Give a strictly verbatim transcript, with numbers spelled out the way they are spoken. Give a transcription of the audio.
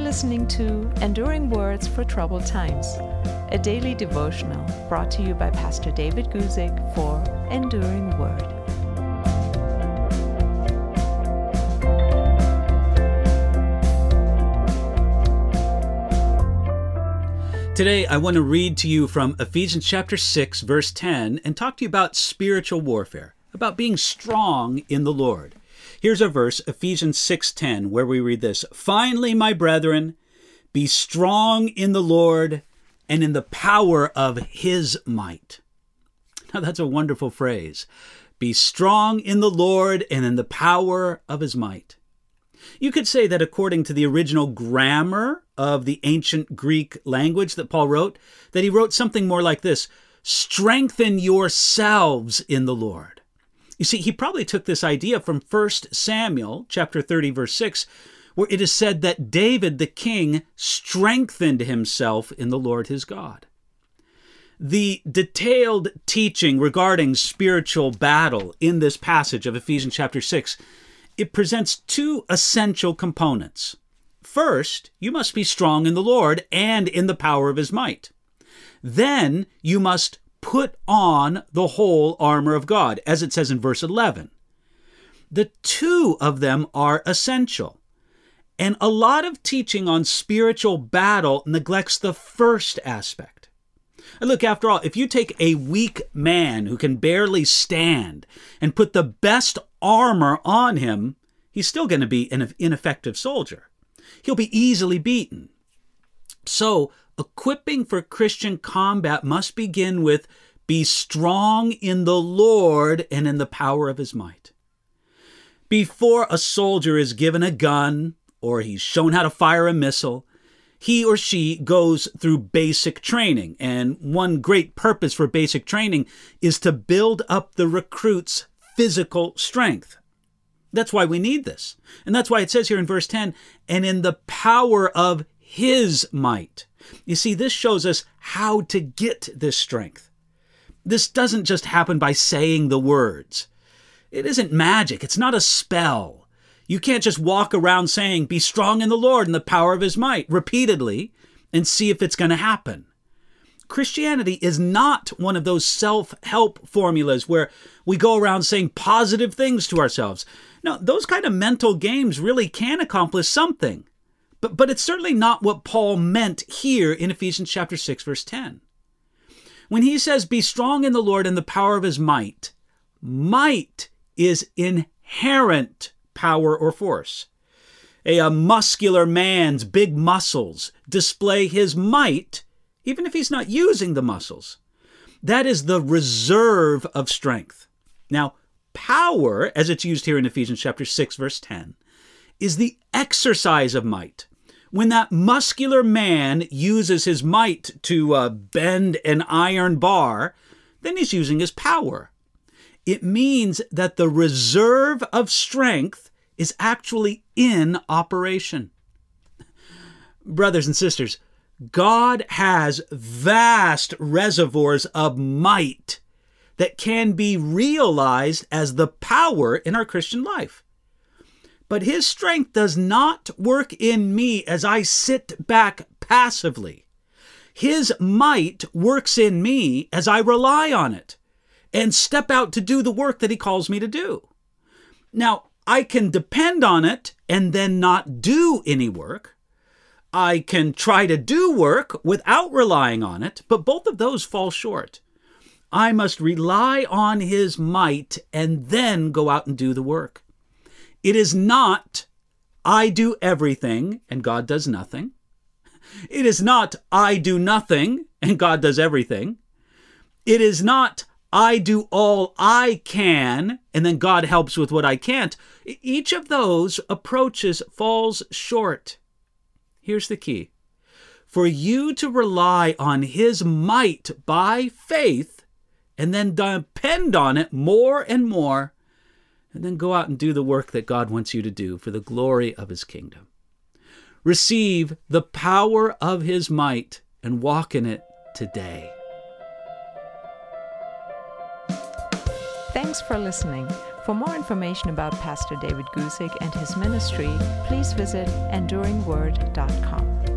listening to Enduring Words for Troubled Times, a daily devotional brought to you by Pastor David Guzik for Enduring Word. Today, I want to read to you from Ephesians chapter six, verse ten, and talk to you about spiritual warfare, about being strong in the Lord. Here's our verse, Ephesians six ten, where we read this: "Finally, my brethren, be strong in the Lord and in the power of his might." Now, that's a wonderful phrase. Be strong in the Lord and in the power of his might. You could say that according to the original grammar of the ancient Greek language that Paul wrote, that he wrote something more like this: strengthen yourselves in the Lord. You see, he probably took this idea from First Samuel chapter thirty, verse six, where it is said that David the king strengthened himself in the Lord his God. The detailed teaching regarding spiritual battle in this passage of Ephesians chapter six, it presents two essential components. First, you must be strong in the Lord and in the power of his might. Then you must put on the whole armor of God, as it says in verse eleven. The two of them are essential. And a lot of teaching on spiritual battle neglects the first aspect. And look, after all, if you take a weak man who can barely stand and put the best armor on him, he's still going to be an ineffective soldier. He'll be easily beaten. So, equipping for Christian combat must begin with be strong in the Lord and in the power of his might. Before a soldier is given a gun or he's shown how to fire a missile, he or she goes through basic training. And one great purpose for basic training is to build up the recruit's physical strength. That's why we need this. And that's why it says here in verse ten, and in the power of his might. You see, this shows us how to get this strength. This doesn't just happen by saying the words. It isn't magic. It's not a spell. You can't just walk around saying, be strong in the Lord and the power of his might repeatedly and see if it's going to happen. Christianity is not one of those self-help formulas where we go around saying positive things to ourselves. No, those kind of mental games really can accomplish something. But, but it's certainly not what Paul meant here in Ephesians chapter six, verse ten. When he says, be strong in the Lord and the power of his might, might is inherent power or force. A, a muscular man's big muscles display his might, even if he's not using the muscles. That is the reserve of strength. Now, power, as it's used here in Ephesians chapter six, verse ten, is the exercise of might. When that muscular man uses his might to uh, bend an iron bar, then he's using his power. It means that the reserve of strength is actually in operation. Brothers and sisters, God has vast reservoirs of might that can be realized as the power in our Christian life. But his strength does not work in me as I sit back passively. His might works in me as I rely on it and step out to do the work that he calls me to do. Now, I can depend on it and then not do any work. I can try to do work without relying on it, but both of those fall short. I must rely on his might and then go out and do the work. It is not, I do everything and God does nothing. It is not, I do nothing and God does everything. It is not, I do all I can and then God helps with what I can't. Each of those approaches falls short. Here's the key. For you to rely on his might by faith and then depend on it more and more, and then go out and do the work that God wants you to do for the glory of his kingdom. Receive the power of his might and walk in it today. Thanks for listening. For more information about Pastor David Guzik and his ministry, please visit enduring word dot com.